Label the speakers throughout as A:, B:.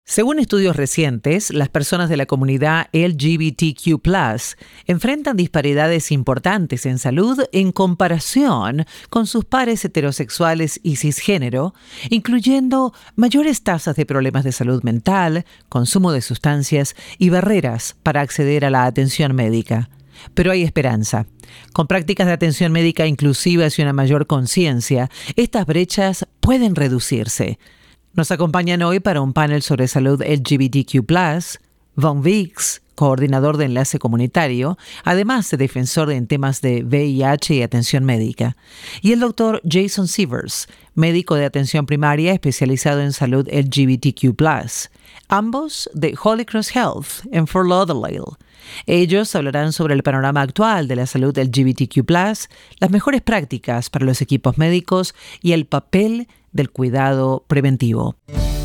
A: Según estudios recientes, las personas de la comunidad LGBTQ+ enfrentan disparidades importantes en salud en comparación con sus pares heterosexuales y cisgénero, incluyendo mayores tasas de problemas de salud mental, consumo de sustancias y barreras para acceder a la atención médica. Pero hay esperanza. Con prácticas de atención médica inclusivas y una mayor conciencia, estas brechas pueden reducirse. Nos acompañan hoy para un panel sobre salud LGBTQ+, Von Weeks, coordinador de enlace comunitario, además de defensor en temas de VIH y atención médica, y el doctor Jason Sievers, médico de atención primaria especializado en salud LGBTQ+, ambos de Holy Cross Health en Fort Lauderdale. Ellos hablarán sobre el panorama actual de la salud LGBTQ+, las mejores prácticas para los equipos médicos y el papel del cuidado preventivo.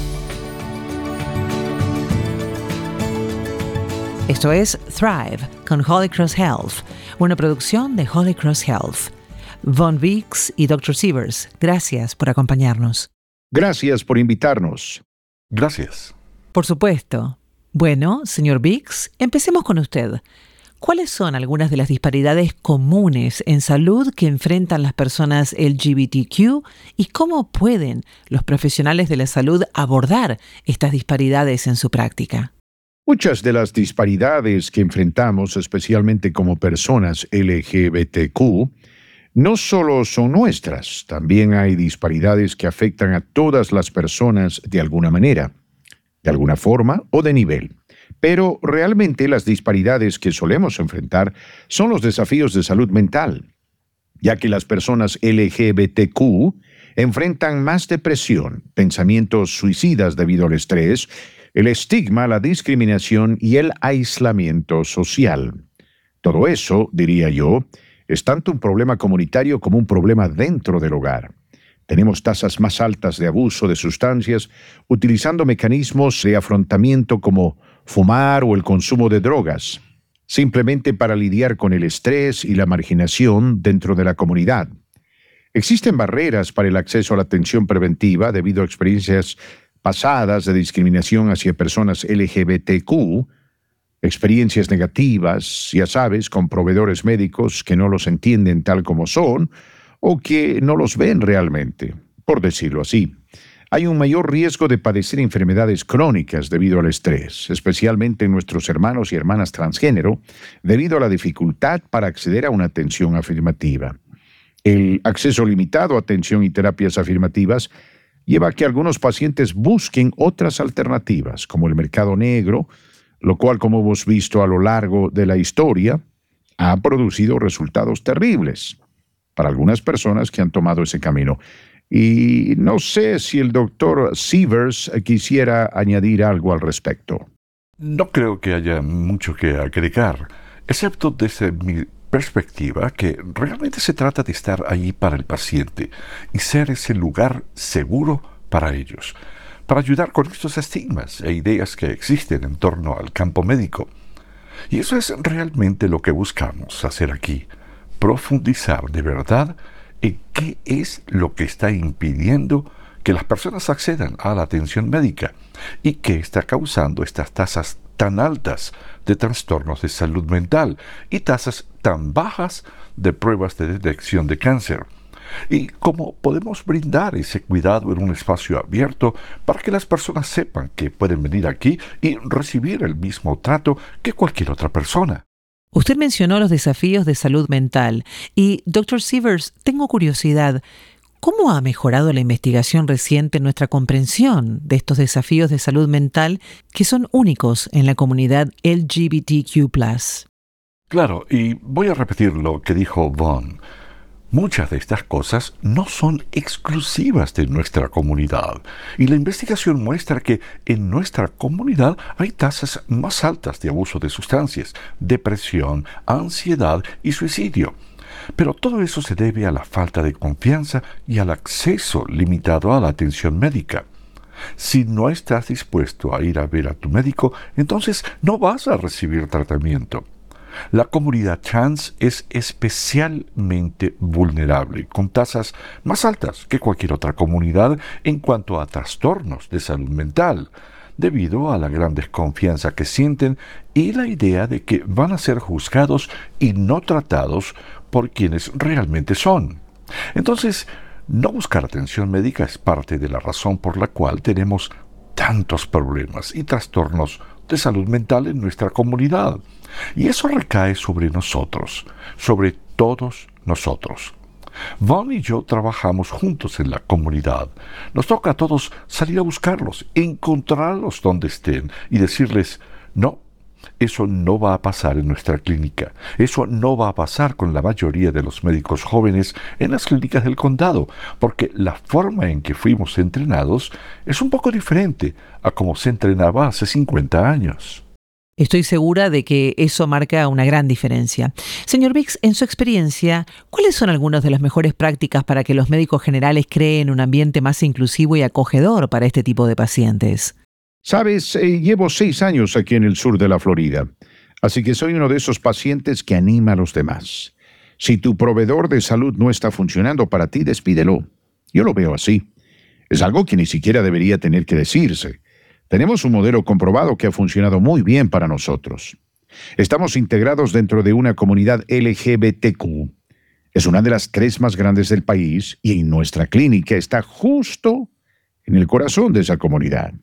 A: Esto es Thrive con Holy Cross Health, una producción de Holy Cross Health. Von Weeks y Dr. Sievers, gracias por acompañarnos.
B: Gracias por invitarnos.
C: Gracias.
A: Por supuesto. Bueno, señor Weeks, empecemos con usted. ¿Cuáles son algunas de las disparidades comunes en salud que enfrentan las personas LGBTQ y cómo pueden los profesionales de la salud abordar estas disparidades en su práctica?
B: Muchas de las disparidades que enfrentamos, especialmente como personas LGBTQ, no solo son nuestras, también hay disparidades que afectan a todas las personas de alguna manera, de alguna forma o de nivel. Pero realmente las disparidades que solemos enfrentar son los desafíos de salud mental, ya que las personas LGBTQ enfrentan más depresión, pensamientos suicidas debido al estrés, el estigma, la discriminación y el aislamiento social. Todo eso, diría yo, es tanto un problema comunitario como un problema dentro del hogar. Tenemos tasas más altas de abuso de sustancias utilizando mecanismos de afrontamiento como fumar o el consumo de drogas, simplemente para lidiar con el estrés y la marginación dentro de la comunidad. Existen barreras para el acceso a la atención preventiva debido a experiencias pasadas de discriminación hacia personas LGBTQ, experiencias negativas, ya sabes, con proveedores médicos que no los entienden tal como son o que no los ven realmente, por decirlo así. Hay un mayor riesgo de padecer enfermedades crónicas debido al estrés, especialmente en nuestros hermanos y hermanas transgénero, debido a la dificultad para acceder a una atención afirmativa. El acceso limitado a atención y terapias afirmativas lleva a que algunos pacientes busquen otras alternativas, como el mercado negro, lo cual, como hemos visto a lo largo de la historia, ha producido resultados terribles para algunas personas que han tomado ese camino. Y no sé si el doctor Sievers quisiera añadir algo al respecto.
C: No creo que haya mucho que agregar, excepto desde mi perspectiva que realmente se trata de estar allí para el paciente y ser ese lugar seguro para ellos, para ayudar con estos estigmas e ideas que existen en torno al campo médico. Y eso es realmente lo que buscamos hacer aquí, profundizar de verdad en qué es lo que está impidiendo que las personas accedan a la atención médica y qué está causando estas tasas tan altas de trastornos de salud mental y tasas tan bajas de pruebas de detección de cáncer. Y cómo podemos brindar ese cuidado en un espacio abierto para que las personas sepan que pueden venir aquí y recibir el mismo trato que cualquier otra persona.
A: Usted mencionó los desafíos de salud mental y, Dr. Sievers, tengo curiosidad. ¿Cómo ha mejorado la investigación reciente en nuestra comprensión de estos desafíos de salud mental que son únicos en la comunidad LGBTQ+?
C: Claro, y voy a repetir lo que dijo Von. Muchas de estas cosas no son exclusivas de nuestra comunidad, y la investigación muestra que en nuestra comunidad hay tasas más altas de abuso de sustancias, depresión, ansiedad y suicidio. Pero todo eso se debe a la falta de confianza y al acceso limitado a la atención médica. Si no estás dispuesto a ir a ver a tu médico, entonces no vas a recibir tratamiento. La comunidad trans es especialmente vulnerable, con tasas más altas que cualquier otra comunidad en cuanto a trastornos de salud mental, debido a la gran desconfianza que sienten y la idea de que van a ser juzgados y no tratados por quienes realmente son. Entonces, no buscar atención médica es parte de la razón por la cual tenemos tantos problemas y trastornos de salud mental en nuestra comunidad. Y eso recae sobre nosotros, sobre todos nosotros. Von y yo trabajamos juntos en la comunidad. Nos toca a todos salir a buscarlos, encontrarlos donde estén y decirles, no, eso no va a pasar en nuestra clínica. Eso no va a pasar con la mayoría de los médicos jóvenes en las clínicas del condado, porque la forma en que fuimos entrenados es un poco diferente a como se entrenaba hace 50 años.
A: Estoy segura de que eso marca una gran diferencia. Señor Biggs, en su experiencia, ¿cuáles son algunas de las mejores prácticas para que los médicos generales creen un ambiente más inclusivo y acogedor para este tipo de pacientes?
B: Sabes, llevo 6 años aquí en el sur de la Florida, así que soy uno de esos pacientes que anima a los demás. Si tu proveedor de salud no está funcionando para ti, despídelo. Yo lo veo así. Es algo que ni siquiera debería tener que decirse. Tenemos un modelo comprobado que ha funcionado muy bien para nosotros. Estamos integrados dentro de una comunidad LGBTQ. Es una de las 3 más grandes del país y en nuestra clínica está justo en el corazón de esa comunidad.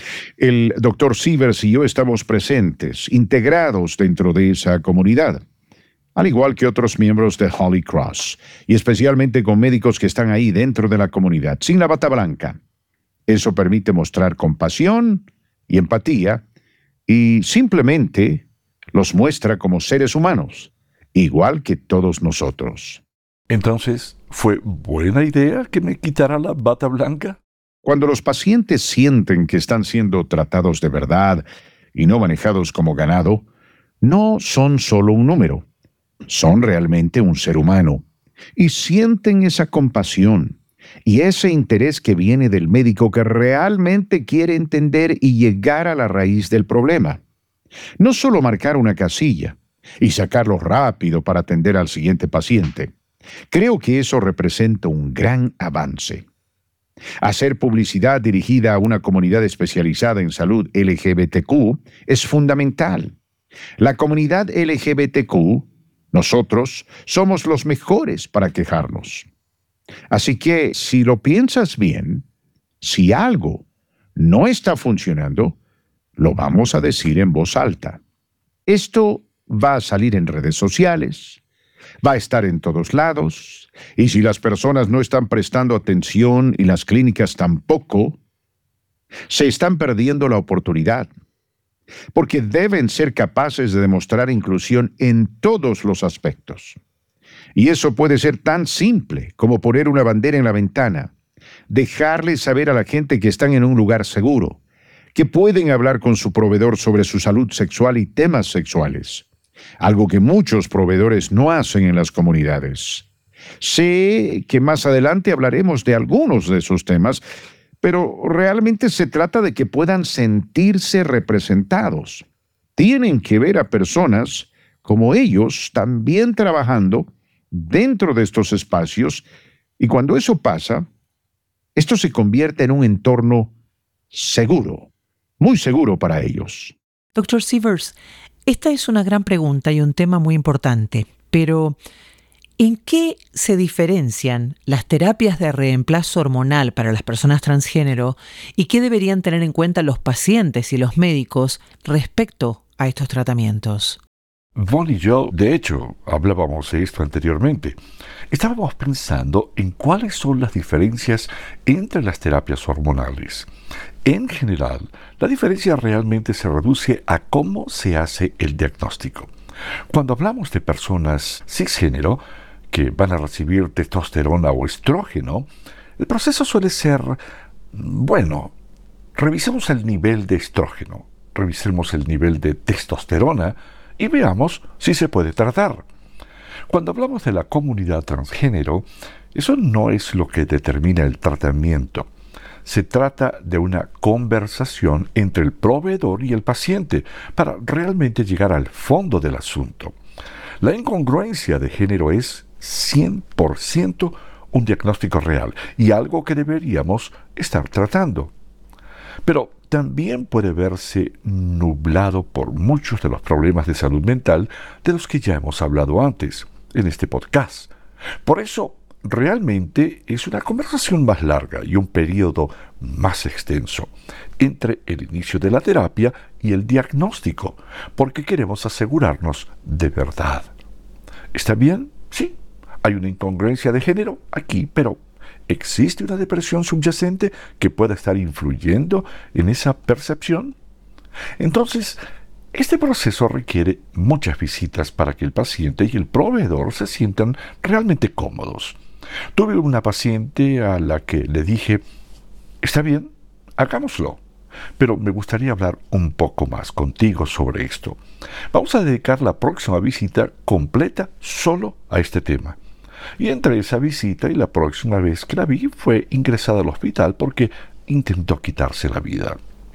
B: El Dr. Sievers y yo estamos presentes, integrados dentro de esa comunidad, al igual que otros miembros de Holy Cross, y especialmente con médicos que están ahí dentro de la comunidad, sin la bata blanca. Eso permite mostrar compasión y empatía y simplemente los muestra como seres humanos, igual que todos nosotros.
C: Entonces, ¿fue buena idea que me quitara la bata blanca?
B: Cuando los pacientes sienten que están siendo tratados de verdad y no manejados como ganado, no son solo un número, son realmente un ser humano y sienten esa compasión y ese interés que viene del médico que realmente quiere entender y llegar a la raíz del problema. No solo marcar una casilla y sacarlo rápido para atender al siguiente paciente. Creo que eso representa un gran avance. Hacer publicidad dirigida a una comunidad especializada en salud LGBTQ es fundamental. La comunidad LGBTQ, nosotros, somos los mejores para quejarnos. Así que, si lo piensas bien, si algo no está funcionando, lo vamos a decir en voz alta. Esto va a salir en redes sociales, va a estar en todos lados, y si las personas no están prestando atención y las clínicas tampoco, se están perdiendo la oportunidad, porque deben ser capaces de demostrar inclusión en todos los aspectos. Y eso puede ser tan simple como poner una bandera en la ventana, dejarles saber a la gente que están en un lugar seguro, que pueden hablar con su proveedor sobre su salud sexual y temas sexuales, algo que muchos proveedores no hacen en las comunidades. Sé que más adelante hablaremos de algunos de esos temas, pero realmente se trata de que puedan sentirse representados. Tienen que ver a personas como ellos también trabajando dentro de estos espacios, y cuando eso pasa, esto se convierte en un entorno seguro, muy seguro para ellos.
A: Dr. Sievers, esta es una gran pregunta y un tema muy importante, pero ¿en qué se diferencian las terapias de reemplazo hormonal para las personas transgénero y qué deberían tener en cuenta los pacientes y los médicos respecto a estos tratamientos?
C: Von y yo, de hecho, hablábamos de esto anteriormente. Estábamos pensando en cuáles son las diferencias entre las terapias hormonales. En general, la diferencia realmente se reduce a cómo se hace el diagnóstico. Cuando hablamos de personas cisgénero que van a recibir testosterona o estrógeno, el proceso suele ser, revisemos el nivel de estrógeno, revisemos el nivel de testosterona y veamos si se puede tratar. Cuando hablamos de la comunidad transgénero, eso no es lo que determina el tratamiento. Se trata de una conversación entre el proveedor y el paciente para realmente llegar al fondo del asunto. La incongruencia de género es 100% un diagnóstico real y algo que deberíamos estar tratando. Pero también puede verse nublado por muchos de los problemas de salud mental de los que ya hemos hablado antes en este podcast. Por eso, realmente es una conversación más larga y un periodo más extenso entre el inicio de la terapia y el diagnóstico, porque queremos asegurarnos de verdad. ¿Está bien? Sí. Hay una incongruencia de género aquí, pero ¿existe una depresión subyacente que pueda estar influyendo en esa percepción? Entonces, este proceso requiere muchas visitas para que el paciente y el proveedor se sientan realmente cómodos. Tuve una paciente a la que le dije, está bien, hagámoslo, pero me gustaría hablar un poco más contigo sobre esto. Vamos a dedicar la próxima visita completa solo a este tema. Y entre esa visita y la próxima vez que la vi fue ingresada al hospital porque intentó quitarse la vida.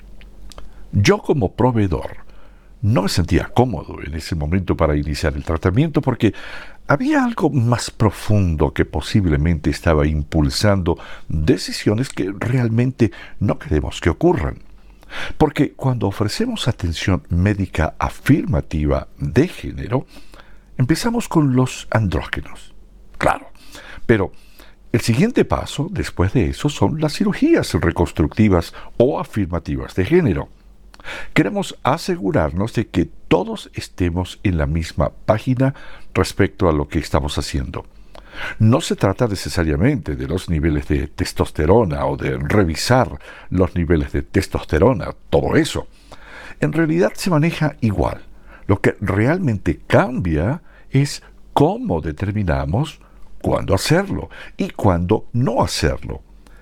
C: Yo como proveedor no me sentía cómodo en ese momento para iniciar el tratamiento porque había algo más profundo que posiblemente estaba impulsando decisiones que realmente no queremos que ocurran. Porque cuando ofrecemos atención médica afirmativa de género, empezamos con los andrógenos. Claro, pero el siguiente paso después de eso son las cirugías reconstructivas o afirmativas de género. Queremos asegurarnos de que todos estemos en la misma página respecto a lo que estamos haciendo. No se trata necesariamente de los niveles de testosterona o de revisar los niveles de testosterona, todo eso. En realidad se maneja igual. Lo que realmente cambia es cómo determinamos cuándo hacerlo y cuándo no hacerlo.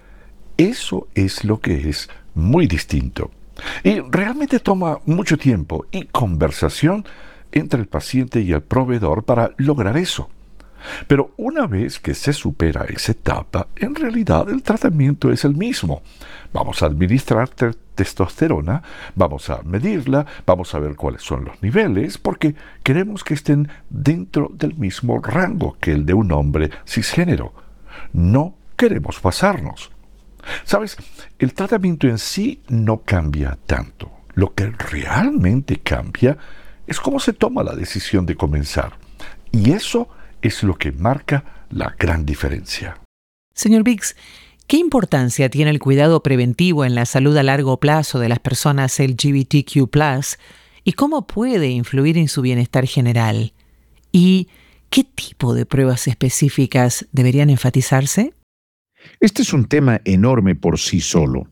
C: Eso es lo que es muy distinto. Y realmente toma mucho tiempo y conversación entre el paciente y el proveedor para lograr eso. Pero una vez que se supera esa etapa, en realidad el tratamiento es el mismo. Vamos a administrar testosterona, vamos a medirla, vamos a ver cuáles son los niveles, porque queremos que estén dentro del mismo rango que el de un hombre cisgénero. No queremos pasarnos. ¿Sabes? El tratamiento en sí no cambia tanto. Lo que realmente cambia es cómo se toma la decisión de comenzar. Y eso es lo que marca la gran diferencia.
A: Señor Biggs, ¿qué importancia tiene el cuidado preventivo en la salud a largo plazo de las personas LGBTQ+, y cómo puede influir en su bienestar general? ¿Y qué tipo de pruebas específicas deberían enfatizarse?
B: Este es un tema enorme por sí solo,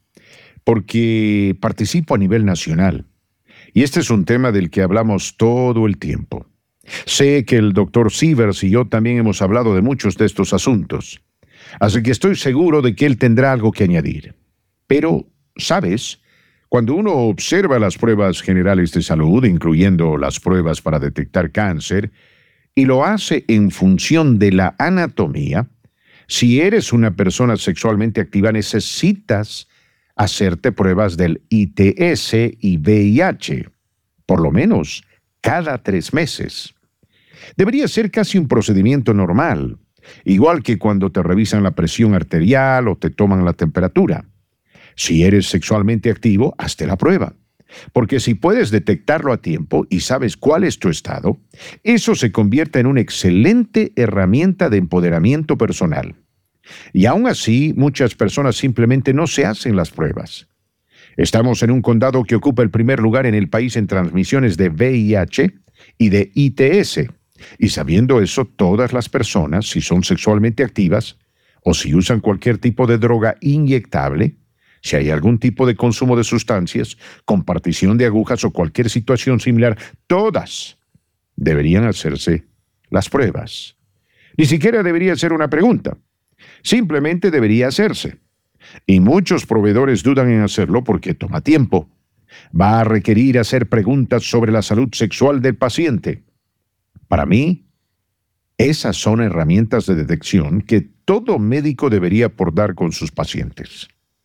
B: porque participo a nivel nacional, y este es un tema del que hablamos todo el tiempo. Sé que el Dr. Sievers y yo también hemos hablado de muchos de estos asuntos, así que estoy seguro de que él tendrá algo que añadir. Pero, ¿sabes? Cuando uno observa las pruebas generales de salud, incluyendo las pruebas para detectar cáncer, y lo hace en función de la anatomía, si eres una persona sexualmente activa, necesitas hacerte pruebas del ITS y VIH, por lo menos cada 3 meses. Debería ser casi un procedimiento normal, igual que cuando te revisan la presión arterial o te toman la temperatura. Si eres sexualmente activo, hazte la prueba, porque si puedes detectarlo a tiempo y sabes cuál es tu estado, eso se convierte en una excelente herramienta de empoderamiento personal. Y aún así, muchas personas simplemente no se hacen las pruebas. Estamos en un condado que ocupa el primer lugar en el país en transmisiones de VIH y de ITS. Y sabiendo eso, todas las personas, si son sexualmente activas o si usan cualquier tipo de droga inyectable, si hay algún tipo de consumo de sustancias, compartición de agujas o cualquier situación similar, todas deberían hacerse las pruebas. Ni siquiera debería ser una pregunta. Simplemente debería hacerse. Y muchos proveedores dudan en hacerlo porque toma tiempo. Va a requerir hacer preguntas sobre la salud sexual del paciente. Para mí, esas son herramientas de detección que todo médico debería abordar con sus pacientes.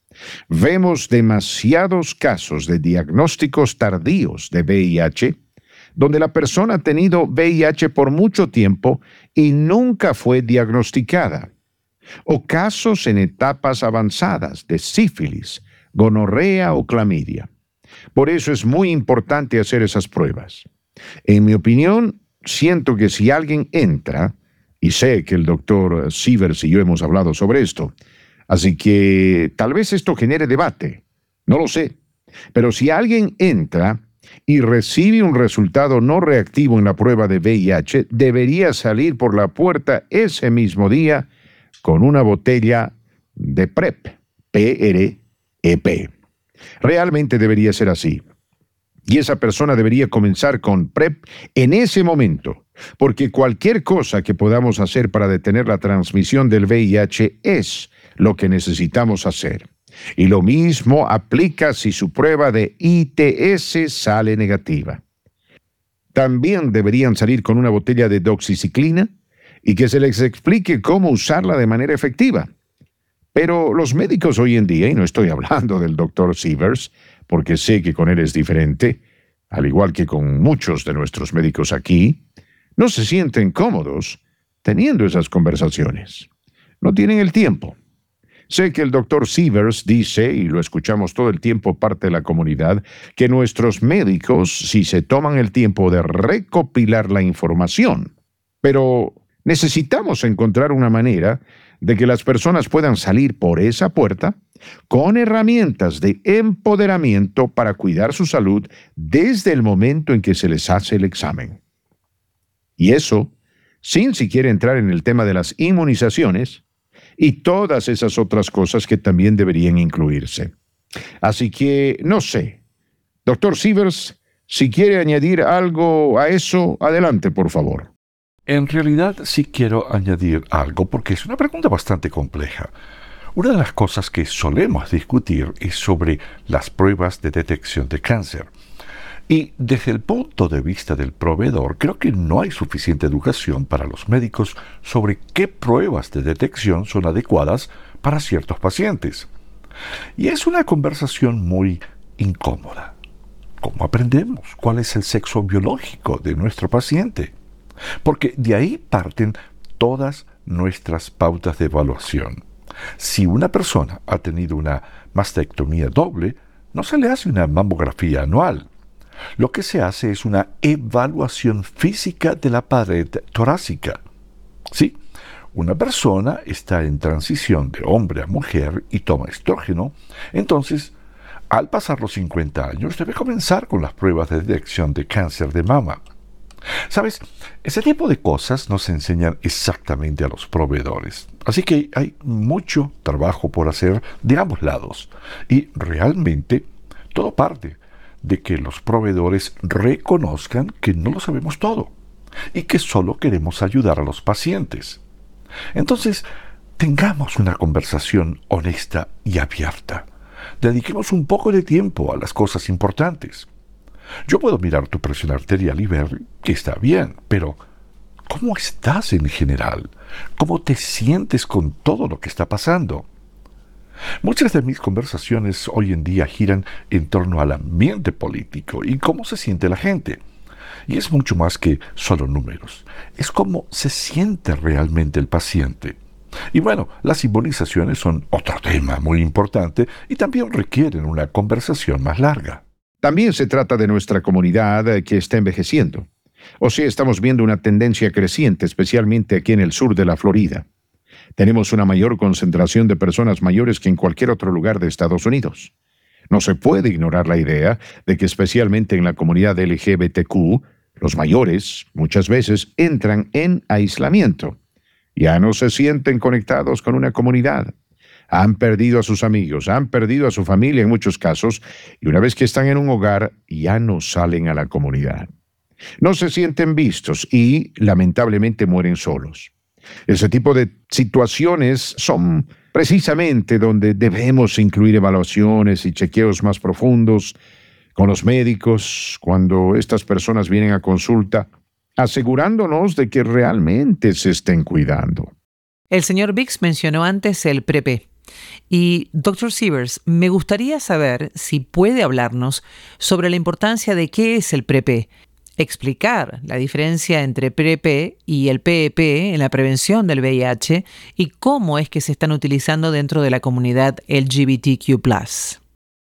B: Vemos demasiados casos de diagnósticos tardíos de VIH, donde la persona ha tenido VIH por mucho tiempo y nunca fue diagnosticada. O casos en etapas avanzadas de sífilis, gonorrea o clamidia. Por eso es muy importante hacer esas pruebas. En mi opinión, siento que si alguien entra, y sé que el doctor Sievers y yo hemos hablado sobre esto, así que tal vez esto genere debate, no lo sé, pero si alguien entra y recibe un resultado no reactivo en la prueba de VIH, debería salir por la puerta ese mismo día con una botella de PrEP, P-R-E-P. Realmente debería ser así. Y esa persona debería comenzar con PrEP en ese momento, porque cualquier cosa que podamos hacer para detener la transmisión del VIH es lo que necesitamos hacer. Y lo mismo aplica si su prueba de ITS sale negativa. También deberían salir con una botella de doxiciclina y que se les explique cómo usarla de manera efectiva. Pero los médicos hoy en día, y no estoy hablando del doctor Sievers, porque sé que con él es diferente, al igual que con muchos de nuestros médicos aquí, no se sienten cómodos teniendo esas conversaciones. No tienen el tiempo. Sé que el doctor Sievers dice, y lo escuchamos todo el tiempo parte de la comunidad, que nuestros médicos, si se toman el tiempo de recopilar la información, pero necesitamos encontrar una manera de que las personas puedan salir por esa puerta con herramientas de empoderamiento para cuidar su salud desde el momento en que se les hace el examen. Y eso, sin siquiera entrar en el tema de las inmunizaciones y todas esas otras cosas que también deberían incluirse. Así que, no sé. Doctor Sievers, si quiere añadir algo a eso, adelante, por favor.
C: En realidad sí quiero añadir algo porque es una pregunta bastante compleja. Una de las cosas que solemos discutir es sobre las pruebas de detección de cáncer. Y desde el punto de vista del proveedor, creo que no hay suficiente educación para los médicos sobre qué pruebas de detección son adecuadas para ciertos pacientes. Y es una conversación muy incómoda. ¿Cómo aprendemos cuál es el sexo biológico de nuestro paciente? Porque de ahí parten todas nuestras pautas de evaluación. Si una persona ha tenido una mastectomía doble, no se le hace una mamografía anual. Lo que se hace es una evaluación física de la pared torácica. Sí, una persona está en transición de hombre a mujer y toma estrógeno, entonces, al pasar los 50 años, debe comenzar con las pruebas de detección de cáncer de mama. ¿Sabes? Ese tipo de cosas no se enseñan exactamente a los proveedores. Así que hay mucho trabajo por hacer de ambos lados. Y realmente todo parte de que los proveedores reconozcan que no lo sabemos todo y que solo queremos ayudar a los pacientes. Entonces, tengamos una conversación honesta y abierta. Dediquemos un poco de tiempo a las cosas importantes. Yo puedo mirar tu presión arterial y ver que está bien, pero ¿cómo estás en general? ¿Cómo te sientes con todo lo que está pasando? Muchas de mis conversaciones hoy en día giran en torno al ambiente político y cómo se siente la gente. Y es mucho más que solo números. Es cómo se siente realmente el paciente. Y bueno, las inmunizaciones son otro tema muy importante y también requieren una conversación más larga.
B: También se trata de nuestra comunidad que está envejeciendo. O sea, estamos viendo una tendencia creciente, especialmente aquí en el sur de la Florida. Tenemos una mayor concentración de personas mayores que en cualquier otro lugar de Estados Unidos. No se puede ignorar la idea de que especialmente en la comunidad LGBTQ, los mayores muchas veces entran en aislamiento. Ya no se sienten conectados con una comunidad. Han perdido a sus amigos, han perdido a su familia en muchos casos, y una vez que están en un hogar, ya no salen a la comunidad. No se sienten vistos y, lamentablemente, mueren solos. Ese tipo de situaciones son precisamente donde debemos incluir evaluaciones y chequeos más profundos con los médicos cuando estas personas vienen a consulta, asegurándonos de que realmente se estén cuidando.
A: El señor Biggs mencionó antes el PrEP. Y, Dr. Sievers, me gustaría saber si puede hablarnos sobre la importancia de qué es el PrEP, explicar la diferencia entre PrEP y el PEP en la prevención del VIH y cómo es que se están utilizando dentro de la comunidad LGBTQ+.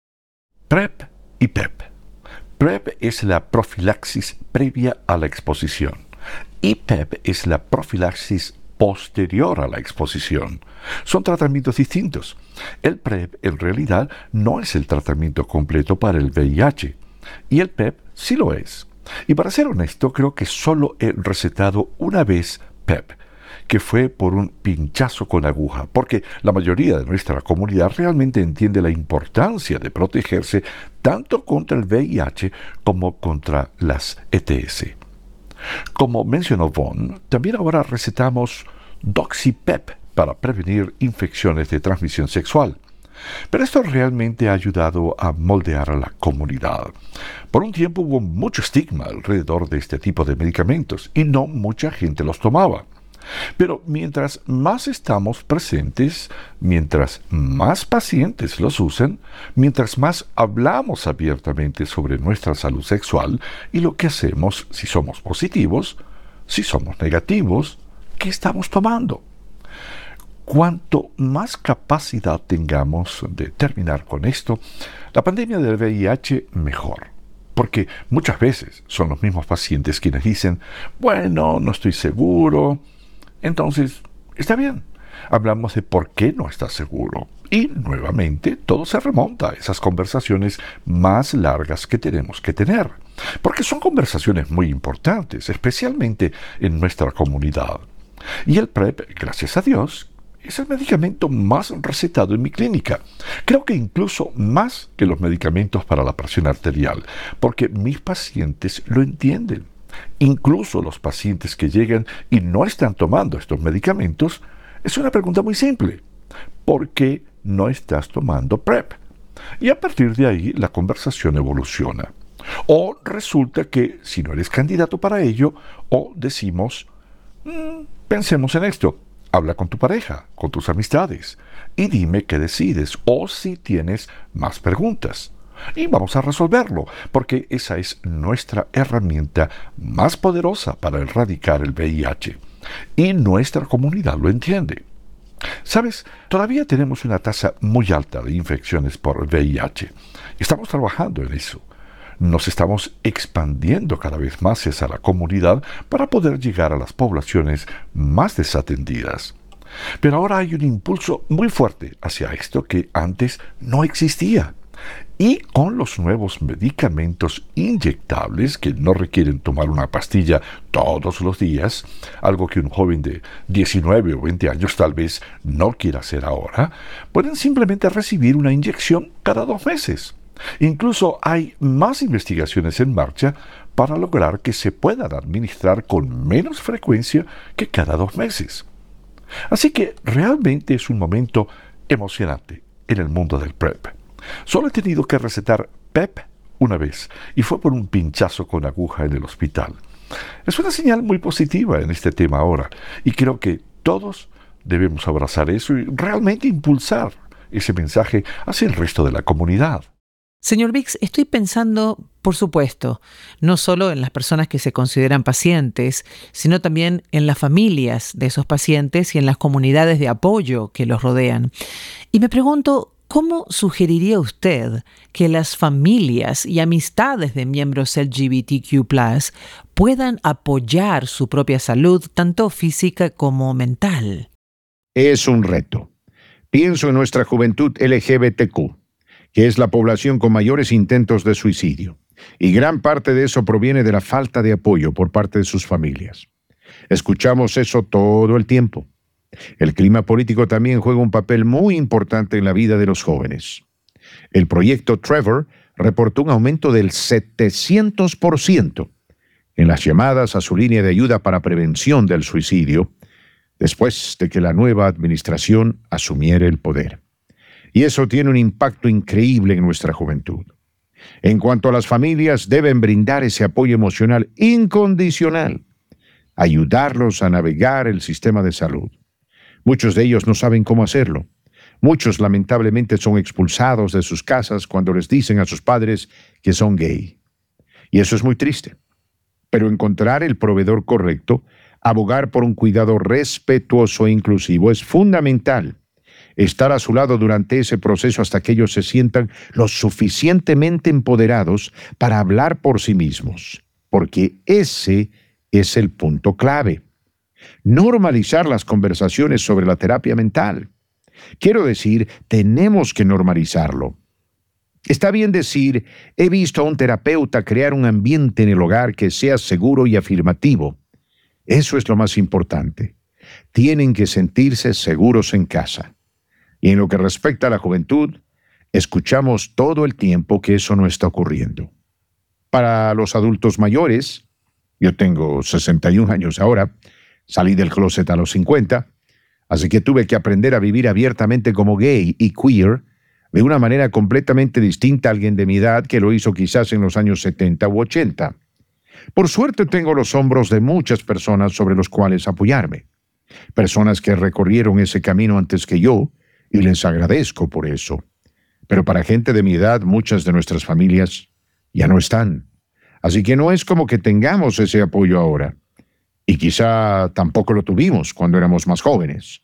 C: PrEP y PEP. PrEP es la profilaxis previa a la exposición y PEP es la profilaxis posterior a la exposición. Son tratamientos distintos. El PrEP en realidad no es el tratamiento completo para el VIH y el PEP sí lo es. Y para ser honesto, creo que solo he recetado una vez PEP, que fue por un pinchazo con aguja, porque la mayoría de nuestra comunidad realmente entiende la importancia de protegerse tanto contra el VIH como contra las ETS. Como mencionó Vaughn, también ahora recetamos Doxy-PEP para prevenir infecciones de transmisión sexual. Pero esto realmente ha ayudado a moldear a la comunidad. Por un tiempo hubo mucho estigma alrededor de este tipo de medicamentos y no mucha gente los tomaba. Pero mientras más estamos presentes, mientras más pacientes los usan, mientras más hablamos abiertamente sobre nuestra salud sexual y lo que hacemos si somos positivos, si somos negativos, ¿qué estamos tomando? Cuanto más capacidad tengamos de terminar con esto, la pandemia del VIH mejor. Porque muchas veces son los mismos pacientes quienes dicen, bueno, no estoy seguro. Entonces, está bien. Hablamos de por qué no estás seguro. Y nuevamente todo se remonta a esas conversaciones más largas que tenemos que tener. Porque son conversaciones muy importantes, especialmente en nuestra comunidad. Y el PrEP, gracias a Dios, es el medicamento más recetado en mi clínica. Creo que incluso más que los medicamentos para la presión arterial, porque mis pacientes lo entienden. Incluso los pacientes que llegan y no están tomando estos medicamentos, es una pregunta muy simple. ¿Por qué no estás tomando PrEP? Y a partir de ahí la conversación evoluciona. O resulta que si no eres candidato para ello, o decimos, pensemos en esto. Habla con tu pareja, con tus amistades, y dime qué decides, o si tienes más preguntas. Y vamos a resolverlo, porque esa es nuestra herramienta más poderosa para erradicar el VIH. Y nuestra comunidad lo entiende. ¿Sabes? Todavía tenemos una tasa muy alta de infecciones por VIH. Estamos trabajando en eso. Nos estamos expandiendo cada vez más hacia la comunidad para poder llegar a las poblaciones más desatendidas. Pero ahora hay un impulso muy fuerte hacia esto que antes no existía. Y con los nuevos medicamentos inyectables que no requieren tomar una pastilla todos los días, algo que un joven de 19 o 20 años tal vez no quiera hacer ahora, pueden simplemente recibir una inyección cada 2 meses. Incluso hay más investigaciones en marcha para lograr que se puedan administrar con menos frecuencia que cada 2 meses. Así que realmente es un momento emocionante en el mundo del PrEP. Solo he tenido que recetar PEP una vez y fue por un pinchazo con aguja en el hospital. Es una señal muy positiva en este tema ahora y creo que todos debemos abrazar eso y realmente impulsar ese mensaje hacia el resto de la comunidad.
A: Señor Biggs, estoy pensando, por supuesto, no solo en las personas que se consideran pacientes, sino también en las familias de esos pacientes y en las comunidades de apoyo que los rodean. Y me pregunto, ¿cómo sugeriría usted que las familias y amistades de miembros LGBTQ+ puedan apoyar su propia salud, tanto física como mental?
B: Es un reto. Pienso en nuestra juventud LGBTQ, que es la población con mayores intentos de suicidio, y gran parte de eso proviene de la falta de apoyo por parte de sus familias. Escuchamos eso todo el tiempo. El clima político también juega un papel muy importante en la vida de los jóvenes. El proyecto Trevor reportó un aumento del 700% en las llamadas a su línea de ayuda para prevención del suicidio después de que la nueva administración asumiera el poder. Y eso tiene un impacto increíble en nuestra juventud. En cuanto a las familias, deben brindar ese apoyo emocional incondicional, ayudarlos a navegar el sistema de salud. Muchos de ellos no saben cómo hacerlo. Muchos lamentablemente son expulsados de sus casas cuando les dicen a sus padres que son gay. Y eso es muy triste. Pero encontrar el proveedor correcto, abogar por un cuidado respetuoso e inclusivo es fundamental. estar a su lado durante ese proceso hasta que ellos se sientan lo suficientemente empoderados para hablar por sí mismos, porque ese es el punto clave. Normalizar las conversaciones sobre la terapia mental. Quiero decir, tenemos que normalizarlo. Está bien decir, he visto a un terapeuta crear un ambiente en el hogar que sea seguro y afirmativo. Eso es lo más importante. Tienen que sentirse seguros en casa. Y en lo que respecta a la juventud, escuchamos todo el tiempo que eso no está ocurriendo. Para los adultos mayores, yo tengo 61 años ahora, salí del closet a los 50, así que tuve que aprender a vivir abiertamente como gay y queer de una manera completamente distinta a alguien de mi edad que lo hizo quizás en los años 70 u 80. Por suerte tengo los hombros de muchas personas sobre los cuales apoyarme. Personas que recorrieron ese camino antes que yo, y les agradezco por eso. Pero para gente de mi edad, muchas de nuestras familias ya no están. Así que no es como que tengamos ese apoyo ahora. Y quizá tampoco lo tuvimos cuando éramos más jóvenes.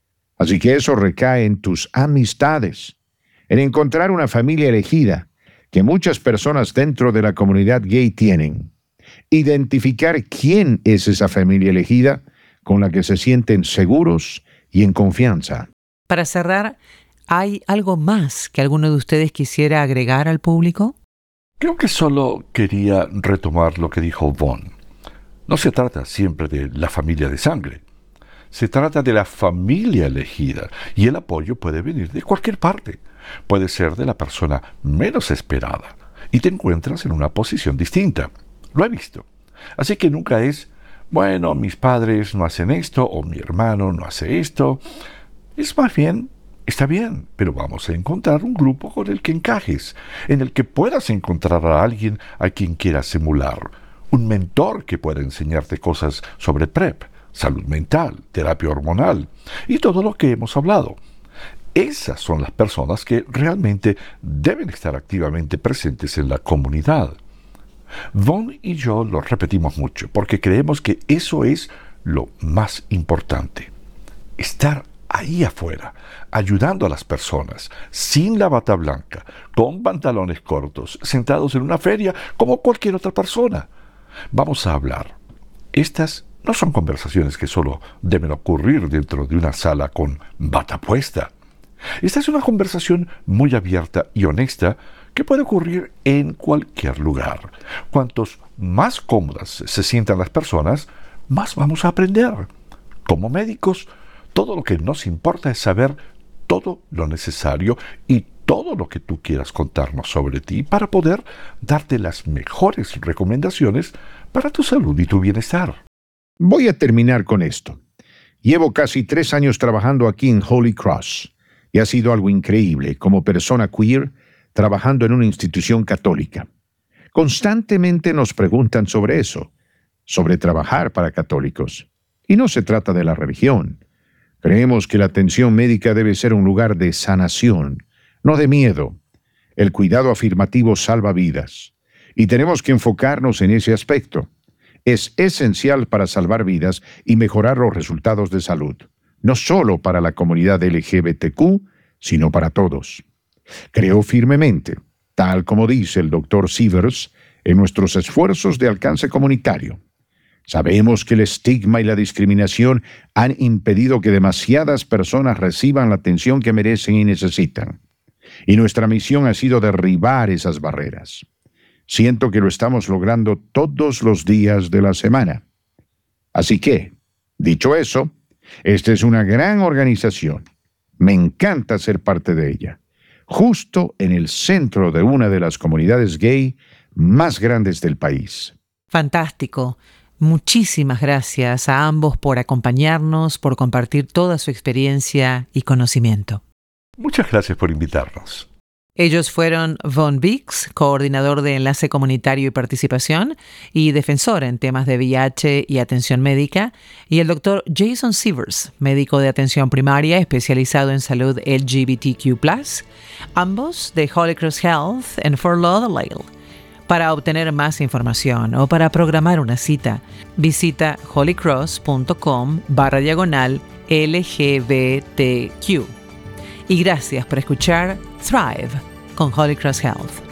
B: Así que eso recae en tus amistades, en encontrar una familia elegida que muchas personas dentro de la comunidad gay tienen. Identificar quién es esa familia elegida con la que se sienten seguros y en confianza.
A: Para cerrar, ¿hay algo más que alguno de ustedes quisiera agregar al público?
C: Creo que solo quería retomar lo que dijo Vaughn. No se trata siempre de la familia de sangre. Se trata de la familia elegida, y el apoyo puede venir de cualquier parte. Puede ser de la persona menos esperada, y te encuentras en una posición distinta. Lo he visto. Así que nunca es, bueno, mis padres no hacen esto, o mi hermano no hace esto. Es más bien, está bien, pero vamos a encontrar un grupo con el que encajes, en el que puedas encontrar a alguien a quien quieras emular, un mentor que pueda enseñarte cosas sobre PrEP, salud mental, terapia hormonal y todo lo que hemos hablado. Esas son las personas que realmente deben estar activamente presentes en la comunidad. Vaughn y yo lo repetimos mucho porque creemos que eso es lo más importante. Estar ahí afuera, ayudando a las personas, sin la bata blanca, con pantalones cortos, sentados en una feria como cualquier otra persona. Vamos a hablar. Estas no son conversaciones que solo deben ocurrir dentro de una sala con bata puesta. Esta es una conversación muy abierta y honesta que puede ocurrir en cualquier lugar. Cuantos más cómodas se sientan las personas, más vamos a aprender. Como médicos, todo lo que nos importa es saber todo lo necesario y todo lo que tú quieras contarnos sobre ti para poder darte las mejores recomendaciones para tu salud y tu bienestar.
B: Voy a terminar con esto. Llevo casi 3 años trabajando aquí en Holy Cross y ha sido algo increíble como persona queer trabajando en una institución católica. Constantemente nos preguntan sobre eso, sobre trabajar para católicos. Y no se trata de la religión. Creemos que la atención médica debe ser un lugar de sanación, no de miedo. El cuidado afirmativo salva vidas, y tenemos que enfocarnos en ese aspecto. Es esencial para salvar vidas y mejorar los resultados de salud, no solo para la comunidad LGBTQ, sino para todos. Creo firmemente, tal como dice el Dr. Sivers, en nuestros esfuerzos de alcance comunitario. Sabemos que el estigma y la discriminación han impedido que demasiadas personas reciban la atención que merecen y necesitan. Y nuestra misión ha sido derribar esas barreras. Siento que lo estamos logrando todos los días de la semana. Así que, dicho eso, esta es una gran organización. Me encanta ser parte de ella, justo en el centro de una de las comunidades gay más grandes del país.
A: Fantástico. Muchísimas gracias a ambos por acompañarnos, por compartir toda su experiencia y conocimiento.
C: Muchas gracias por invitarnos.
A: Ellos fueron Vaughn Biggs, coordinador de Enlace Comunitario y Participación y defensor en temas de VIH y atención médica, y el Dr. Jason Sivers, médico de atención primaria especializado en salud LGBTQ+, ambos de Holy Cross Health en Fort Lauderdale. Para obtener más información o para programar una cita, visita holycross.com/LGBTQ. Y gracias por escuchar Thrive con Holy Cross Health.